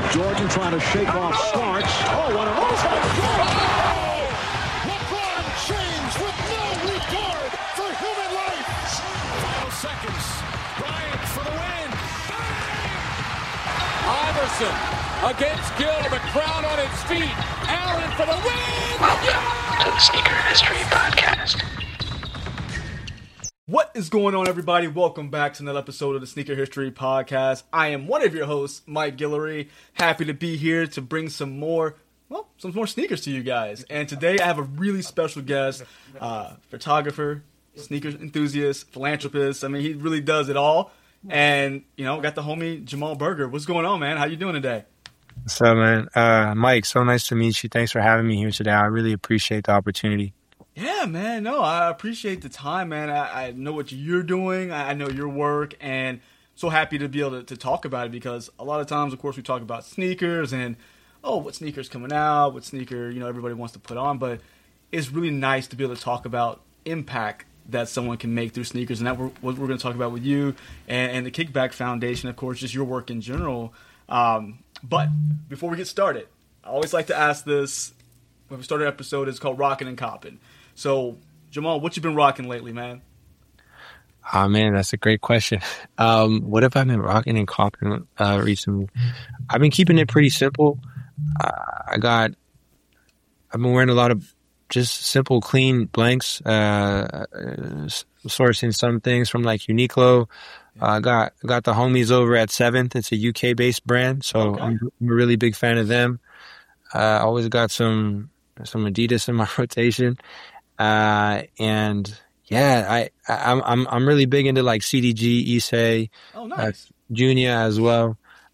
Jordan trying to shake off Starks. Oh, what a move! LeBron James with no regard for human life. Final seconds. Bryant for the win. Iverson against Gill. The crowd on its feet. Allen for the win. Welcome to the Sneaker History Podcast. What is going on, everybody? Welcome back to another episode of the Sneaker History Podcast. I am one of your hosts, Mike Guillory. Happy to be here to bring some more sneakers to you guys. And today I have a really special guest, photographer, sneaker enthusiast, philanthropist. I mean, he really does it all. And, got the homie Jamal Berger. What's going on, man? How you doing today? What's up, man? Mike, so nice to meet you. Thanks for having me here today. I really appreciate the opportunity. Yeah, man. No, I appreciate the time, man. I know what you're doing. I know your work, and so happy to be able to talk about it because a lot of times, of course, we talk about sneakers and, what sneaker's coming out, what sneaker, everybody wants to put on, but it's really nice to be able to talk about impact that someone can make through sneakers, and that's what we're going to talk about with you and the Kickback Foundation, of course, just your work in general. But before we get started, I always like to ask this. When we started an episode, it's called Rockin' and Coppin'. So, Jamal, what you been rocking lately, man? Oh, man, that's a great question. What have I been rocking and copping recently? I've been keeping it pretty simple. I've been wearing a lot of just simple, clean blanks, sourcing some things from like Uniqlo. Got the homies over at 7th. It's a UK-based brand, so okay. I'm a really big fan of them. Always got some Adidas in my rotation. And yeah, I'm really big into like CDG, Issei, nice. Junia as well.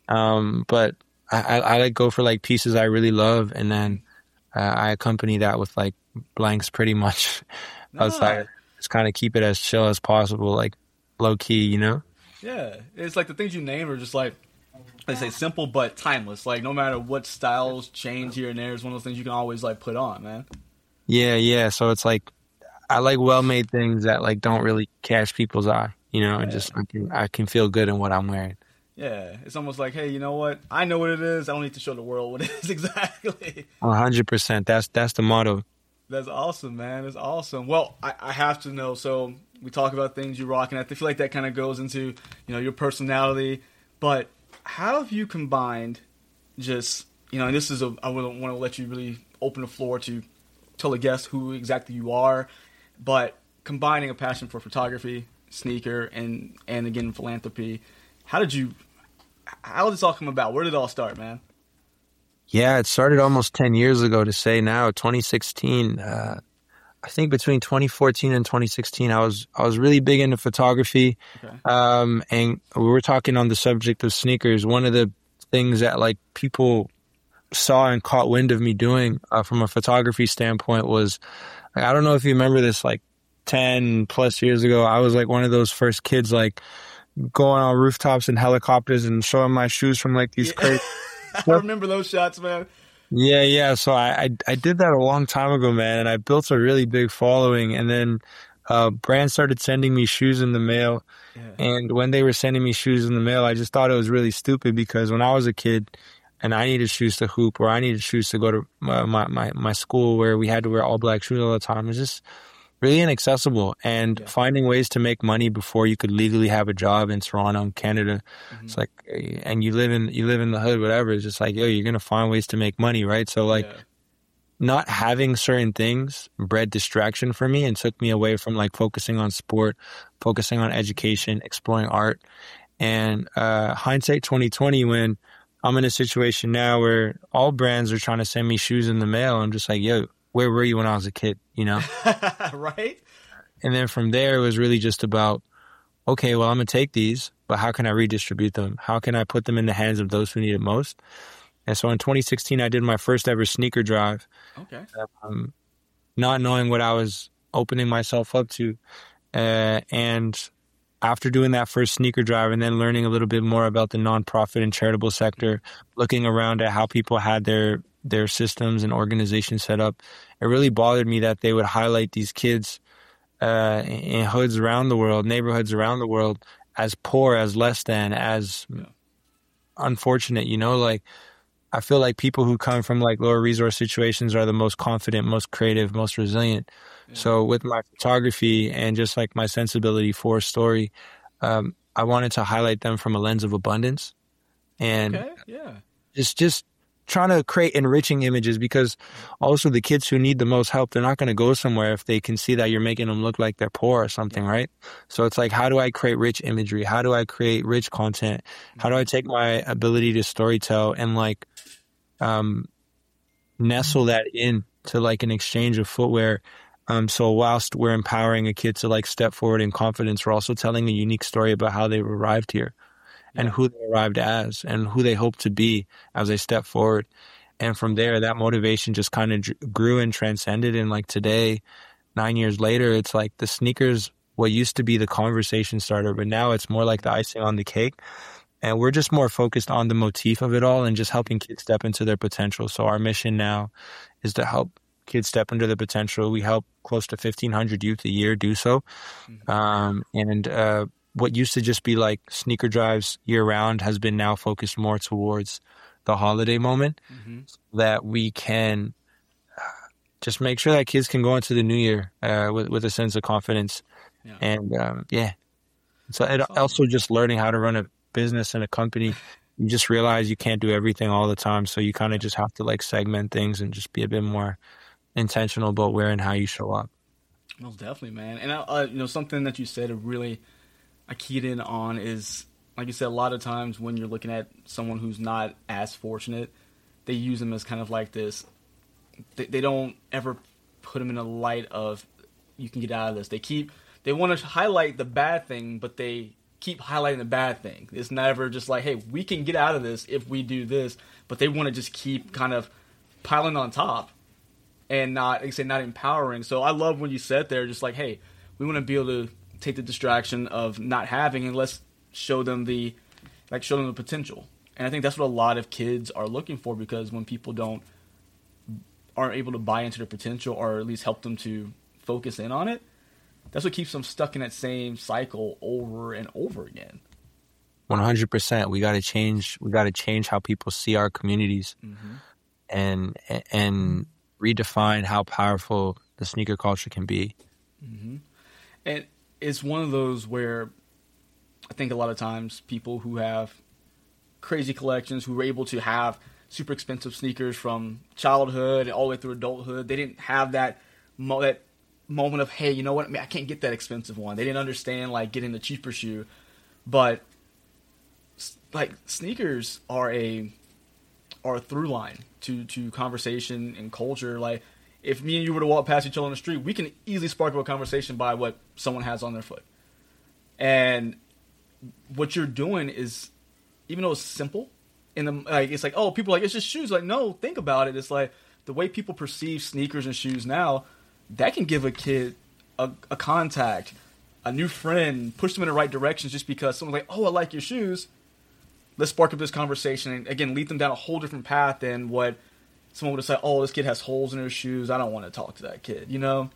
But I like go for like pieces I really love, and then I accompany that with like blanks pretty much outside. Just kind of keep it as chill as possible, like low key, Yeah, it's like the things you name are just like, they say simple but timeless. Like no matter what styles change here and there, it's one of those things you can always like put on, man. Yeah. So it's like I like well-made things that like don't really catch people's eye, and just I can feel good in what I'm wearing. Yeah, it's almost like, hey, you know what? I know what it is. I don't need to show the world what it is exactly. 100%. That's the motto. That's awesome, man. That's awesome. Well, I have to know. So we talk about things you rock, and I feel like that kind of goes into your personality. But how have you combined just and this is I wouldn't want to let you really open the floor to tell a guest who exactly you are, but combining a passion for photography, sneaker, and again philanthropy. How did this all come about? Where did it all start, man? Yeah, it started almost 10 years ago to say now, 2016. I think between 2014 and 2016, I was really big into photography. Okay. And we were talking on the subject of sneakers. One of the things that like people saw and caught wind of me doing from a photography standpoint was, like, I don't know if you remember this, like 10 plus years ago, I was like one of those first kids like going on rooftops and helicopters and showing my shoes from like these crazy. I remember those shots, man. Yeah. So I did that a long time ago, man, and I built a really big following. And then brands started sending me shoes in the mail. Yeah. And when they were sending me shoes in the mail, I just thought it was really stupid because when I was a kid and I needed shoes to hoop or I needed shoes to go to my school where we had to wear all black shoes all the time, it was just really inaccessible. And finding ways to make money before you could legally have a job in Toronto, Canada, it's like, and you live in the hood, whatever. It's just like, you're gonna find ways to make money, right? So like, not having certain things bred distraction for me and took me away from like focusing on sport, focusing on education, exploring art. And hindsight 2020, when I'm in a situation now where all brands are trying to send me shoes in the mail, I'm just like, where were you when I was a kid, Right? And then from there, it was really just about, okay, well, I'm going to take these, but how can I redistribute them? How can I put them in the hands of those who need it most? And so in 2016, I did my first ever sneaker drive. Okay. Not knowing what I was opening myself up to. And after doing that first sneaker drive and then learning a little bit more about the nonprofit and charitable sector, looking around at how people had their systems and organizations set up, it really bothered me that they would highlight these kids in hoods around the world, neighborhoods around the world, as poor, as less than, as unfortunate, like I feel like people who come from like lower resource situations are the most confident, most creative, most resilient. Yeah. So with my photography and just like my sensibility for story, I wanted to highlight them from a lens of abundance and just trying to create enriching images, because also the kids who need the most help, they're not going to go somewhere if they can see that you're making them look like they're poor or something, right? So it's like, how do I create rich imagery? How do I create rich content? How do I take my ability to storytell and like nestle that in to like an exchange of footwear? So whilst we're empowering a kid to like step forward in confidence, we're also telling a unique story about how they arrived here. And who they arrived as and who they hope to be as they step forward. And from there, that motivation just kind of grew and transcended. And like today, 9 years later, it's like the sneakers, what used to be the conversation starter, but now it's more like the icing on the cake. And we're just more focused on the motif of it all and just helping kids step into their potential. So our mission now is to help kids step into their potential. We help close to 1,500 youth a year do so. What used to just be like sneaker drives year round has been now focused more towards the holiday moment, so that we can just make sure that kids can go into the new year with a sense of confidence. And so it also just learning how to run a business and a company. You just realize you can't do everything all the time. So you kind of just have to like segment things and just be a bit more intentional about where and how you show up. Most definitely, man. And something that you said really I keyed in on is, like you said, a lot of times when you're looking at someone who's not as fortunate, they use them as kind of like this. They don't ever put them in a light of, you can get out of this. They want to highlight the bad thing, but they keep highlighting the bad thing. It's never just like, hey, we can get out of this if we do this, but they want to just keep kind of piling on top and not empowering. So I love when you said there, just like, hey, we want to be able to take the distraction of not having, and let's show them the potential. And I think that's what a lot of kids are looking for, because when people aren't able to buy into their potential, or at least help them to focus in on it, that's what keeps them stuck in that same cycle over and over again. 100%. We got to change. We got to change how people see our communities, and redefine how powerful the sneaker culture can be. And it's one of those where I think a lot of times people who have crazy collections, who were able to have super expensive sneakers from childhood all the way through adulthood, they didn't have that moment of, hey, you know what, I can't get that expensive one. They didn't understand like getting the cheaper shoe. But like sneakers are a through line to conversation and culture. Like, if me and you were to walk past each other on the street, we can easily spark up a conversation by what someone has on their foot. And what you're doing is, even though it's simple, it's like, oh, people are like, it's just shoes. Like, no, think about it. It's like the way people perceive sneakers and shoes now, that can give a kid a contact, a new friend, push them in the right directions, just because someone's like, oh, I like your shoes. Let's spark up this conversation and, again, lead them down a whole different path than what someone would have said, oh, this kid has holes in his shoes. I don't want to talk to that kid, you know?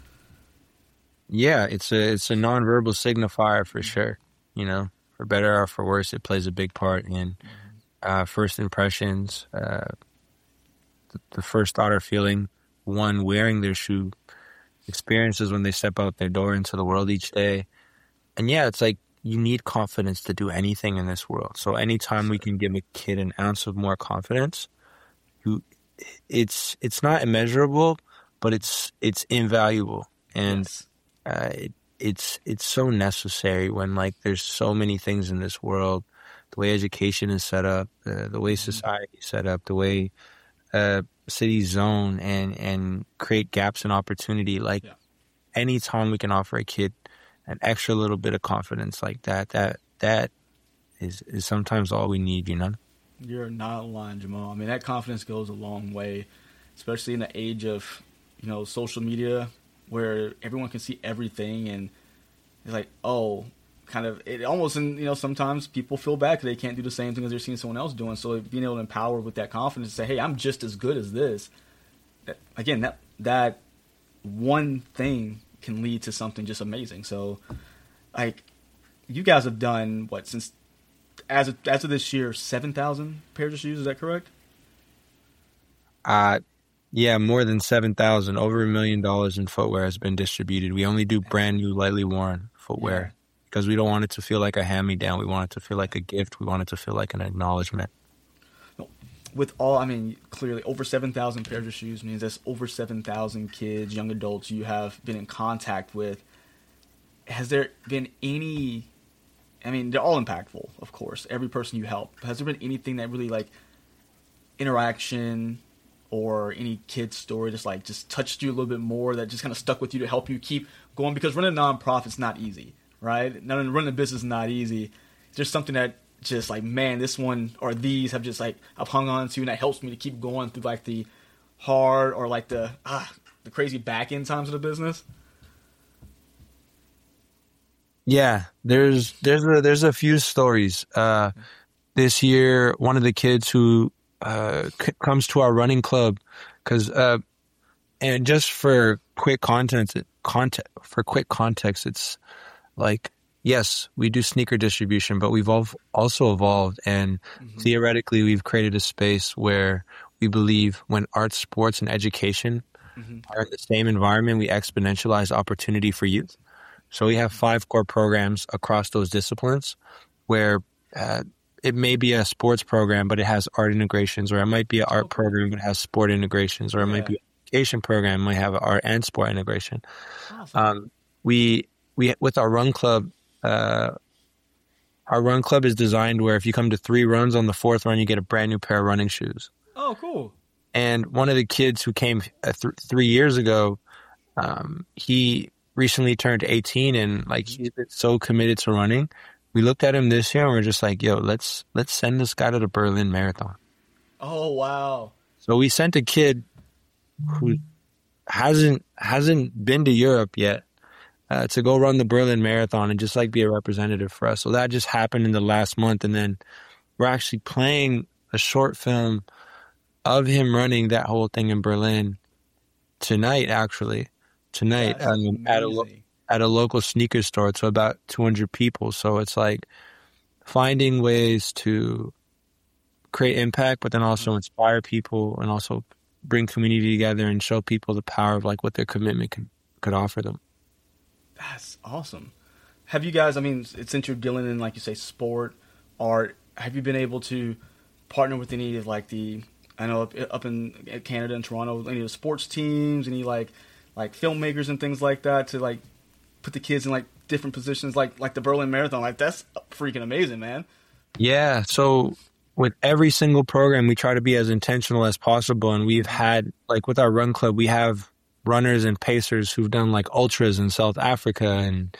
Yeah, it's a nonverbal signifier for sure. You know, for better or for worse, it plays a big part in first impressions, the first thought or feeling one wearing their shoe, experiences when they step out their door into the world each day. And yeah, it's like you need confidence to do anything in this world. So anytime we can give a kid an ounce of more confidence, it's not immeasurable, but it's invaluable. And it's so necessary when like there's so many things in this world, the way education is set up, the way society is set up, the way cities zone and create gaps in opportunity. Like anytime we can offer a kid an extra little bit of confidence like that is sometimes all we need, you know? You're not lying, Jamal. I mean, that confidence goes a long way, especially in the age of, social media, where everyone can see everything, and it's like, oh, kind of, it almost, and sometimes people feel bad because they can't do the same thing as they're seeing someone else doing. So being able to empower with that confidence to say, hey, I'm just as good as this. That one thing can lead to something just amazing. So, like, you guys have done what, since as of this year, 7,000 pairs of shoes? Is that correct? Yeah, more than 7,000, over $1 million in footwear has been distributed. We only do brand new, lightly worn footwear because we don't want it to feel like a hand-me-down. We want it to feel like a gift. We want it to feel like an acknowledgement. With all, I mean, clearly over 7,000 pairs of shoes means that's over 7,000 kids, young adults you have been in contact with. Has there been any, I mean, they're all impactful, of course, every person you help. Has there been anything that really, like, interaction or any kid's story just touched you a little bit more that just kind of stuck with you to help you keep going? Because running a nonprofit's not easy, right? Running a business is not easy. There's something that just like, man, this one or these have just like I've hung on to, and that helps me to keep going through like the hard or like the crazy back end times of the business. Yeah, there's a few stories. This year, one of the kids who comes to our running club, because and just for quick context, it's like, yes, we do sneaker distribution, but we've also evolved, and theoretically, we've created a space where we believe when arts, sports, and education are in the same environment, we exponentialize opportunity for youth. So we have 5 core programs across those disciplines where it may be a sports program, but it has art integrations, or it might be an art program, but it has sport integrations, or it might be an education program, might have art and sport integration. Awesome. We with our run club, our run club is designed where if you come to 3 runs, on the 4th run, you get a brand new pair of running shoes. Oh, cool. And one of the kids who came 3 years ago, he recently turned 18, and like he's been so committed to running. We looked at him this year and we're just like, yo, let's send this guy to the Berlin Marathon. Oh, wow. So we sent a kid who hasn't been to Europe yet to go run the Berlin Marathon and just like be a representative for us. So that just happened in the last month, and then we're actually playing a short film of him running that whole thing in Berlin tonight. At a local sneaker store to about 200 people. So it's like finding ways to create impact, but then also inspire people and also bring community together and show people the power of like what their commitment could offer them. That's awesome. Have you guys, I mean, since you're dealing in, like you say, sport, art, have you been able to partner with any of like I know up in Canada and Toronto, any of the sports teams, any like filmmakers and things like that to like put the kids in like different positions, like the Berlin Marathon? Like, that's freaking amazing, man. Yeah. So with every single program, we try to be as intentional as possible. And we've had, like with our run club, we have runners and pacers who've done like ultras in South Africa and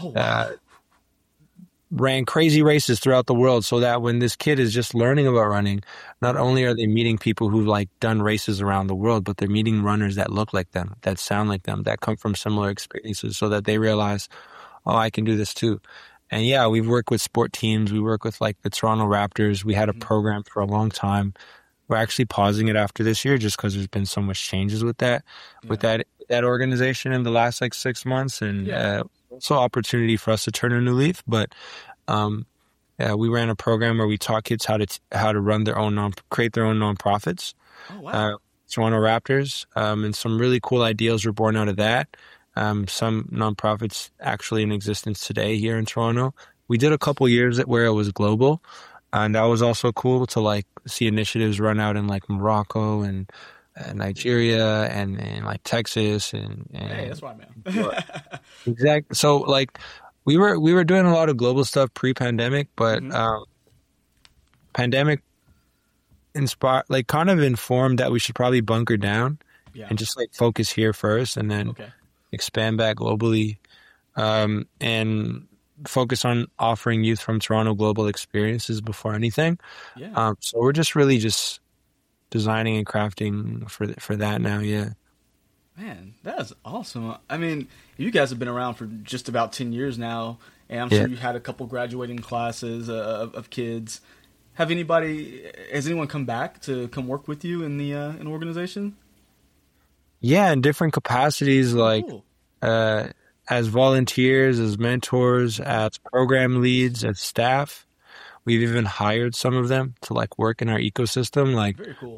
ran crazy races throughout the world, so that when this kid is just learning about running, not only are they meeting people who've like done races around the world, but they're meeting runners that look like them, that sound like them, that come from similar experiences, so that they realize, oh, I can do this too. And yeah, we've worked with sport teams. We work with like the Toronto Raptors. We had a program for a long time. We're actually pausing it after this year just because there's been so much changes with that organization in the last like 6 months, and also opportunity for us to turn a new leaf. But we ran a program where we taught kids how to run their own create their own nonprofits. Oh, wow. Toronto Raptors, and some really cool ideas were born out of that. Some nonprofits actually in existence today here in Toronto. We did a couple years where it was global, and that was also cool to like see initiatives run out in like Morocco and Nigeria and like Texas and hey, that's why, man. Exactly. So like we were doing a lot of global stuff pre-pandemic, but pandemic kind of informed that we should probably bunker down and just like focus here first, and then expand back globally, and focus on offering youth from Toronto global experiences before anything. So we're just really just designing and crafting for that now. Man, that's awesome. I mean, you guys have been around for just about 10 years now, and I'm sure you had a couple graduating classes of kids. Has anyone come back to come work with you in the in organization? Yeah, in different capacities, like as volunteers, as mentors, as program leads, as staff. We've even hired some of them to like work in our ecosystem. Like, very cool.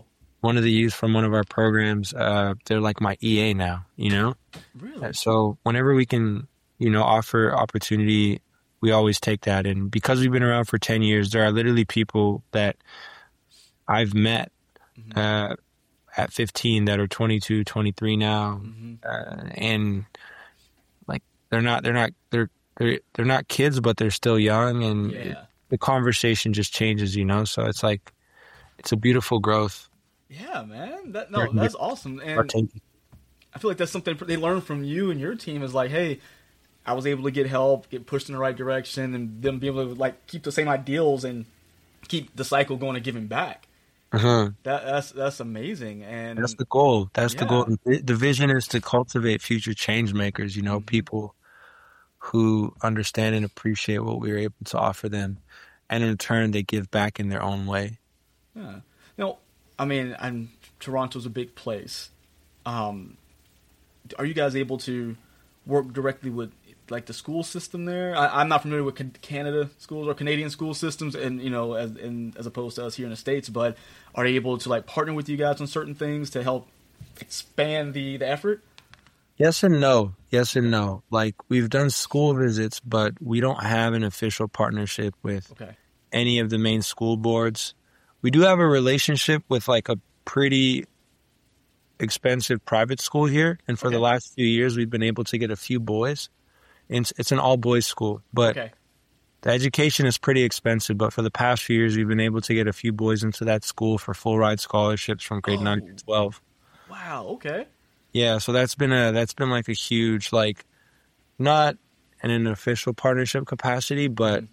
one of the youth from one of our programs, they're like my EA now, you know? Really? So whenever we can, you know, offer opportunity, we always take that. And because we've been around for 10 years, there are literally people that I've met at 15 that are 22, 23 now. And like, they're not kids, but they're still young. And the conversation just changes, you know? So it's like, it's a beautiful growth. Yeah, man. That's awesome. And I feel like that's something they learn from you and your team is like, hey, I was able to get help, get pushed in the right direction, and them be able to like keep the same ideals and keep the cycle going and giving back. That's amazing. And that's the goal. That's the goal. The vision is to cultivate future change makers, you know, people who understand and appreciate what we were able to offer them. And in turn, they give back in their own way. Yeah. Now, I mean, Toronto's a big place. Are you guys able to work directly with like the school system there? I'm not familiar with Canada schools or Canadian school systems, and you know, as opposed to us here in the States. But are they able to like partner with you guys on certain things to help expand the effort? Yes and no. Yes and no. Like we've done school visits, but we don't have an official partnership with any of the main school boards. We do have a relationship with like a pretty expensive private school here. And for the last few years, we've been able to get a few boys. It's an all boys school, but the education is pretty expensive. But for the past few years, we've been able to get a few boys into that school for full ride scholarships from grade 9 to 12. Wow. Okay. Yeah. So that's been like a huge, like not in an official partnership capacity, but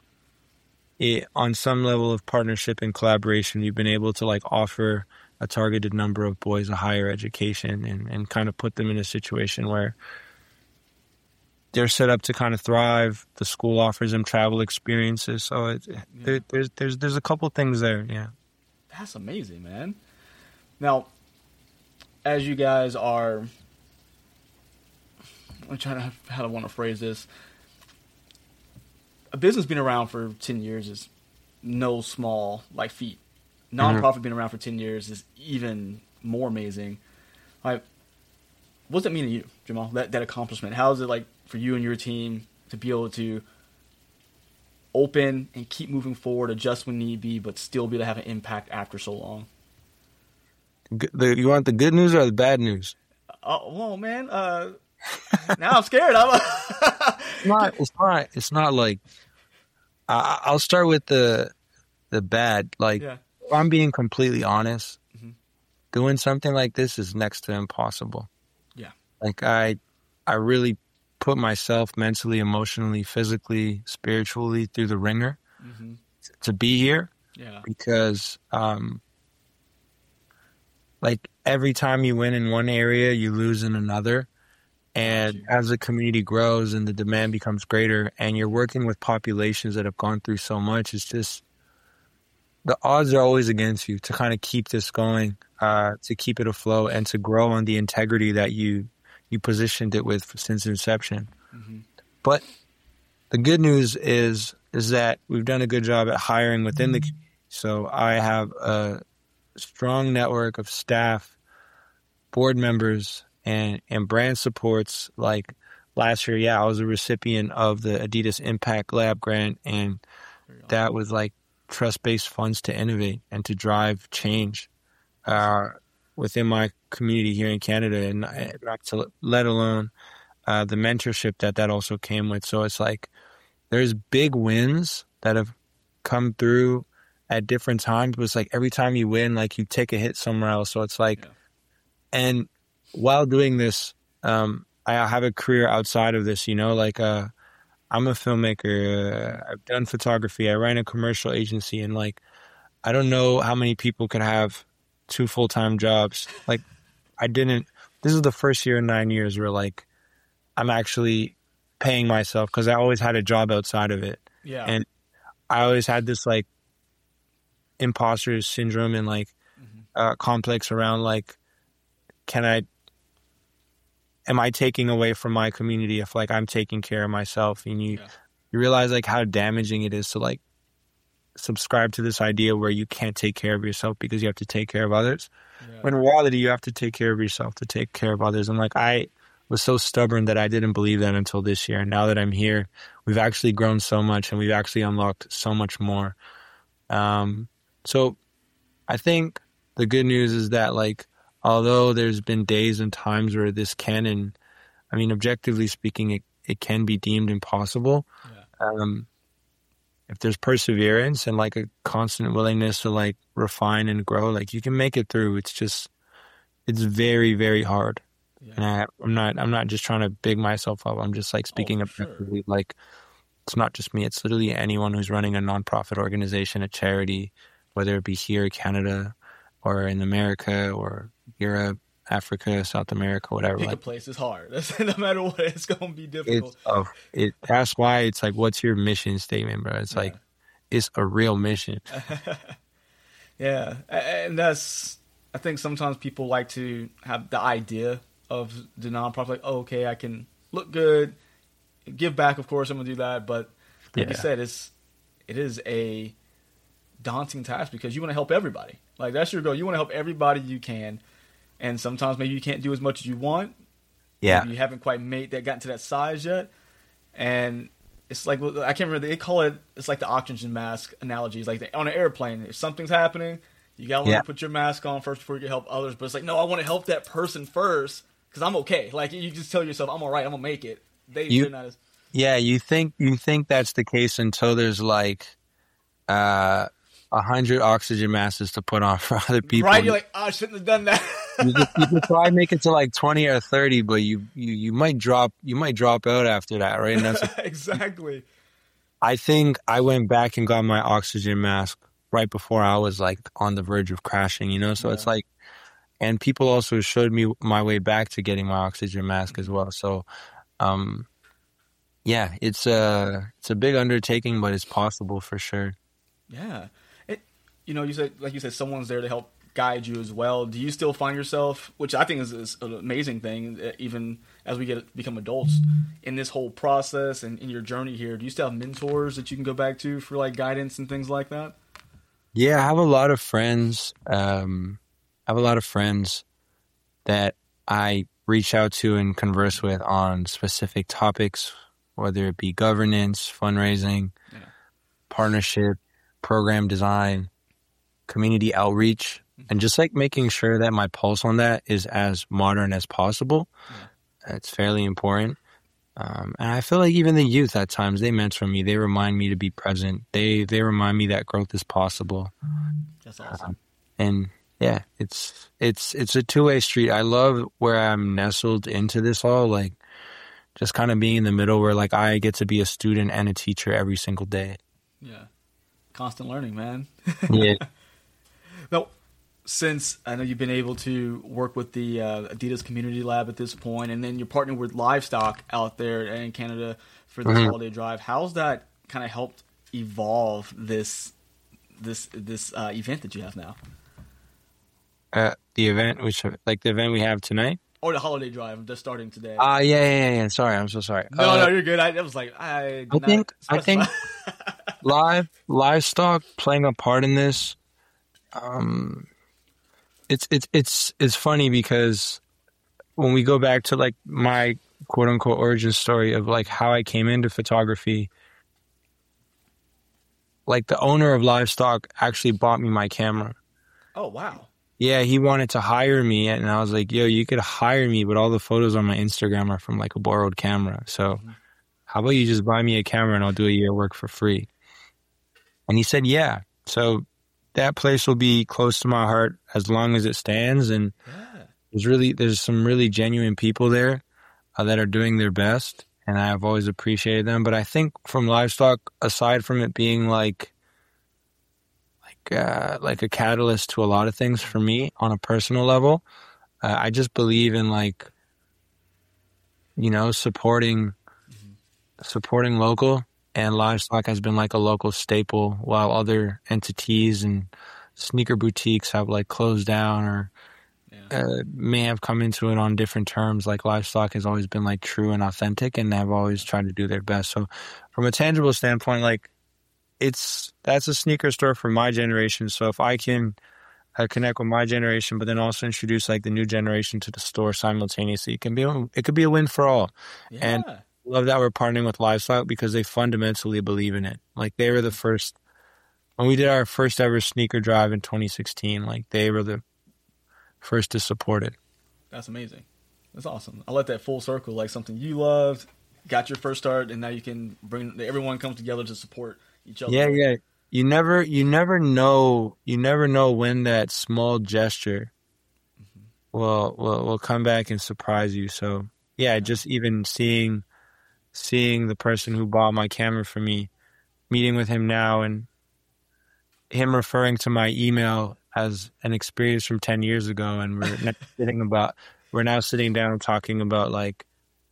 on some level of partnership and collaboration, we've been able to like offer a targeted number of boys a higher education and kind of put them in a situation where they're set up to kind of thrive. The school offers them travel experiences. So there's a couple things there. Yeah. That's amazing, man. Now, as you guys are, I'm trying to, how do I want to phrase this? A business being around for 10 years is no small like feat. Nonprofit being around for 10 years is even more amazing. Like, what does that mean to you, Jamal? That accomplishment. How is it like for you and your team to be able to open and keep moving forward, adjust when need be, but still be able to have an impact after so long? You want the good news or the bad news? Oh, well, man. Now I'm scared. It's not like. I'll start with the bad. Like, if I'm being completely honest, doing something like this is next to impossible. Yeah. Like I really put myself mentally, emotionally, physically, spiritually through the ringer to be here. Yeah. Because like every time you win in one area, you lose in another. And as the community grows and the demand becomes greater and you're working with populations that have gone through so much, it's just the odds are always against you to kind of keep this going, to keep it afloat and to grow on the integrity that you positioned it with since inception. But the good news is that we've done a good job at hiring within the community. So I have a strong network of staff, board members, and brand supports. Like last year, I was a recipient of the Adidas Impact Lab grant, and that was like trust-based funds to innovate and to drive change within my community here in Canada, and not to let alone the mentorship that also came with. So it's like there's big wins that have come through at different times, but it's like every time you win, like you take a hit somewhere else. So it's like, and while doing this, I have a career outside of this, you know, like I'm a filmmaker. I've done photography. I ran a commercial agency, and like I don't know how many people could have 2 full-time jobs. Like I didn't. This is the first year in 9 years where like I'm actually paying myself, because I always had a job outside of it. Yeah. And I always had this like imposter syndrome and like complex around like, am I taking away from my community if like I'm taking care of myself? And you realize like how damaging it is to like subscribe to this idea where you can't take care of yourself because you have to take care of others. Yeah. When in reality, you have to take care of yourself to take care of others. And like, I was so stubborn that I didn't believe that until this year. And now that I'm here, we've actually grown so much and we've actually unlocked so much more. So I think the good news is that, like, although there's been days and times where this can, and I mean, objectively speaking, it can be deemed impossible. Yeah. If there's perseverance and like a constant willingness to like refine and grow, like you can make it through. It's very, very hard. Yeah. And I'm not just trying to big myself up. I'm just like speaking objectively. Sure. Like, it's not just me. It's literally anyone who's running a nonprofit organization, a charity, whether it be here, Canada, or in America, or Europe, Africa, South America, whatever. Pick a place is hard. No matter what, it's going to be difficult. That's why it's like, what's your mission statement, bro? It's like, it's a real mission. Yeah. And that's, I think sometimes people like to have the idea of the nonprofit, like, oh, okay, I can look good, give back, of course, I'm going to do that. But like you said, it is a daunting task because you want to help everybody. Like, that's your goal. You want to help everybody you can. And sometimes maybe you can't do as much as you want. Yeah. Maybe you haven't quite gotten to that size yet. And it's like, I can't remember, they call it, it's like the oxygen mask analogy. It's like on an airplane, if something's happening, you got to learn to put your mask on first before you can help others. But it's like, no, I want to help that person first because I'm okay. Like, you just tell yourself, I'm all right, I'm going to make it. They're not as... Yeah, you think that's the case until there's like 100 oxygen masks to put on for other people. Right, you're like, oh, I shouldn't have done that. you could probably make it to like 20 or 30, but you might drop out after that, right? And that's exactly. I think I went back and got my oxygen mask right before I was like on the verge of crashing, you know? So it's like, and people also showed me my way back to getting my oxygen mask as well. So, yeah, it's a big undertaking, but it's possible for sure. Yeah. You said someone's there to help guide you as well. Do you still find yourself, which I think is an amazing thing, even as we become adults, in this whole process and in your journey here, do you still have mentors that you can go back to for like guidance and things like that? Yeah, I have a lot of friends. That I reach out to and converse with on specific topics, whether it be governance, fundraising, partnership, program design, community outreach, and just like making sure that my pulse on that is as modern as possible. It's fairly important. And I feel like even the youth at times, they mentor me. They remind me to be present. They remind me that growth is possible. That's awesome. And yeah, it's a two-way street. I love where I'm nestled into this all, like just kind of being in the middle where like I get to be a student and a teacher every single day. Yeah. Constant learning, man. Yeah. Now, since I know you've been able to work with the Adidas Community Lab at this point, and then you're partnering with Livestock out there in Canada for this holiday drive, how's that kind of helped evolve this event that you have now? The event, the event we have tonight? Or the holiday drive, just starting today. Yeah. Sorry, I'm so sorry. No, you're good. I was like, I think Livestock playing a part in this. It's funny because when we go back to like my quote unquote origin story of like how I came into photography, like the owner of Livestock actually bought me my camera. Oh, wow. Yeah, he wanted to hire me, and I was like, yo, you could hire me, but all the photos on my Instagram are from like a borrowed camera. So how about you just buy me a camera and I'll do a year work for free? And he said, yeah. So that place will be close to my heart as long as it stands. And there's some really genuine people there that are doing their best, and I've always appreciated them. But I think from Livestock, aside from it being like a catalyst to a lot of things for me on a personal level, I just believe in like, you know, supporting local, and Livestock has been like a local staple while other entities and sneaker boutiques have like closed down or may have come into it on different terms. Like Livestock has always been like true and authentic, and have always tried to do their best. So from a tangible standpoint, like that's a sneaker store for my generation. So if I can connect with my generation, but then also introduce like the new generation to the store simultaneously, it could be a win for all. Yeah. And I love that we're partnering with Lifestyle because they fundamentally believe in it. Like they were the first when we did our first ever sneaker drive in 2016. Like they were the first to support it. That's amazing. That's awesome. I like that full circle, like something you loved, got your first start, and now you can everyone comes together to support each other. Yeah. You never know when that small gesture will come back and surprise you. So yeah, just even seeing the person who bought my camera for me, meeting with him now, and him referring to my email as an experience from 10 years ago, and we're now sitting down and talking about like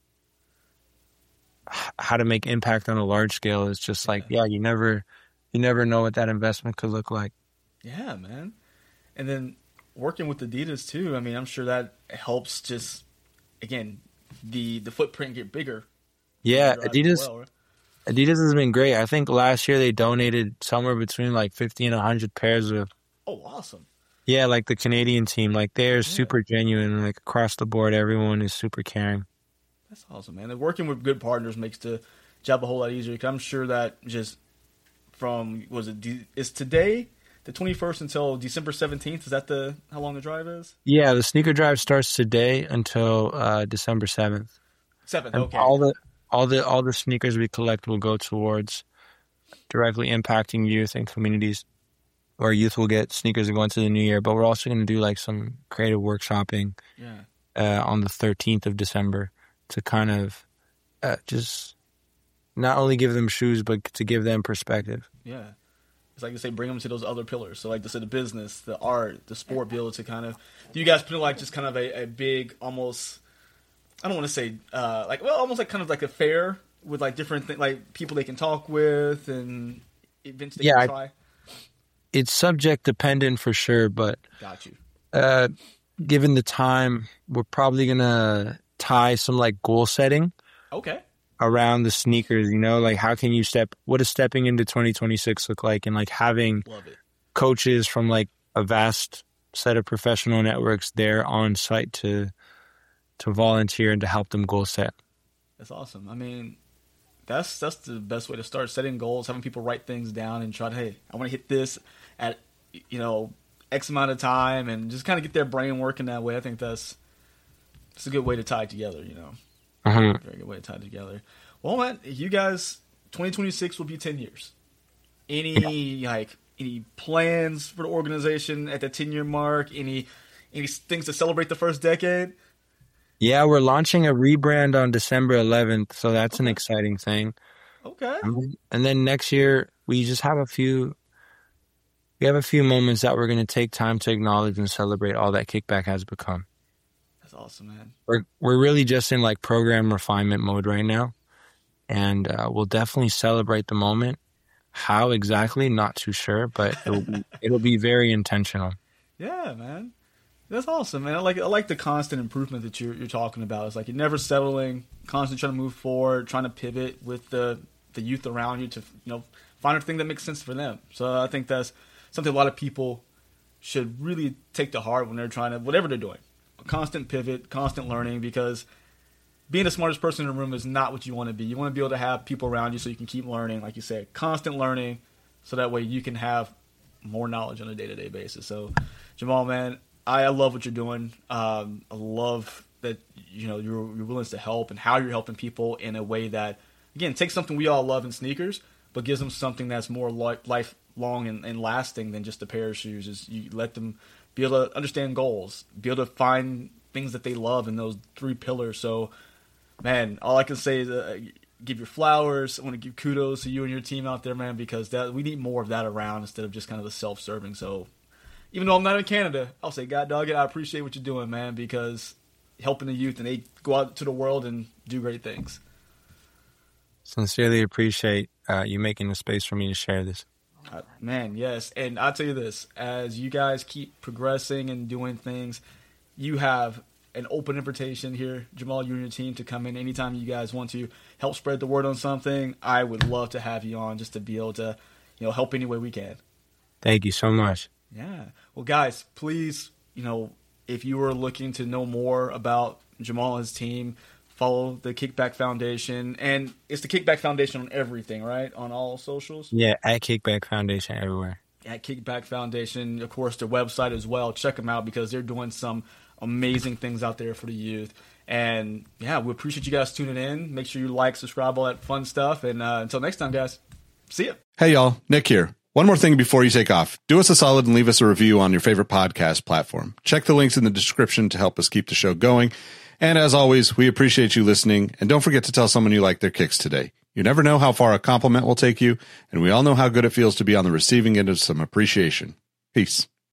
how to make impact on a large scale. Is just like, yeah, you never know what that investment could look like. Yeah, man. And then working with Adidas too, I mean, I'm sure that helps just, again, the footprint get bigger. Yeah, Adidas has been great. I think last year they donated somewhere between like 50 and 100 pairs of. Oh, awesome. Yeah, like the Canadian team. Like they're super genuine. Like across the board, everyone is super caring. That's awesome, man. And working with good partners makes the job a whole lot easier. Cause I'm sure that just from, is today the 21st until December 17th? Is that how long the drive is? Yeah, the sneaker drive starts today until December 7th. 7th, and okay. All the sneakers we collect will go towards directly impacting youth and communities, where youth will get sneakers to go into the new year. But we're also going to do like some creative workshopping on the 13th of December to kind of just not only give them shoes, but to give them perspective. Yeah. It's like you say, bring them to those other pillars. So like to say the business, the art, the sport, be able to kind of, do you guys put like just kind of a big, almost, I don't want to say almost like kind of like a fair with like different like people they can talk with and events they can try? It's subject dependent for sure, but got you. Given the time, we're probably going to tie some like goal setting. Okay. Around the sneakers, like how can you what does stepping into 2026 look like? And like having coaches from like a vast set of professional networks there on site to volunteer and to help them goal set. That's awesome. I mean, that's the best way to start, setting goals, having people write things down and try to, hey, I want to hit this at, X amount of time, and just kind of get their brain working that way. I think that's a good way to tie it together, Uh-huh. Very good way to tie it together. Well, man, you guys, 2026 will be 10 years. Any plans for the organization at the 10-year mark? Any things to celebrate the first decade? Yeah, we're launching a rebrand on December 11th, so that's an exciting thing. Okay. And then next year, we just have a few moments that we're going to take time to acknowledge and celebrate all that Kickback has become. That's awesome, man. We're really just in like program refinement mode right now, and we'll definitely celebrate the moment. How exactly, not too sure, but it'll be very intentional. Yeah, man. That's awesome, man. I like the constant improvement that you're talking about. It's like you're never settling, constantly trying to move forward, trying to pivot with the youth around you to find a thing that makes sense for them. So I think that's something a lot of people should really take to heart when they're trying to, whatever they're doing. A constant pivot, constant learning, because being the smartest person in the room is not what you want to be. You want to be able to have people around you so you can keep learning, like you said, constant learning, so that way you can have more knowledge on a day-to-day basis. So, Jamal, man, I love what you're doing. I love that you're willing to help and how you're helping people in a way that, again, takes something we all love in sneakers, but gives them something that's more lifelong and lasting than just a pair of shoes. Is you let them be able to understand goals, be able to find things that they love in those 3 pillars. So, man, all I can say is give your flowers. I want to give kudos to you and your team out there, man, because we need more of that around instead of just kind of the self-serving. So, even though I'm not in Canada, I'll say, God dog it, I appreciate what you're doing, man, because helping the youth and they go out to the world and do great things. Sincerely appreciate you making the space for me to share this. Man, yes. And I'll tell you this, as you guys keep progressing and doing things, you have an open invitation here, Jamal, you and your team, to come in anytime you guys want to help spread the word on something. I would love to have you on just to be able to, help any way we can. Thank you so much. Yeah. Well, guys, please, if you are looking to know more about Jamal and his team, follow the Kickback Foundation. And it's the Kickback Foundation on everything, right? On all socials? Yeah, at Kickback Foundation everywhere. At Kickback Foundation, of course, their website as well. Check them out because they're doing some amazing things out there for the youth. And, yeah, we appreciate you guys tuning in. Make sure you like, subscribe, all that fun stuff. And until next time, guys, see ya. Hey, y'all. Nick here. One more thing before you take off. Do us a solid and leave us a review on your favorite podcast platform. Check the links in the description to help us keep the show going. And as always, we appreciate you listening. And don't forget to tell someone you like their kicks today. You never know how far a compliment will take you, and we all know how good it feels to be on the receiving end of some appreciation. Peace.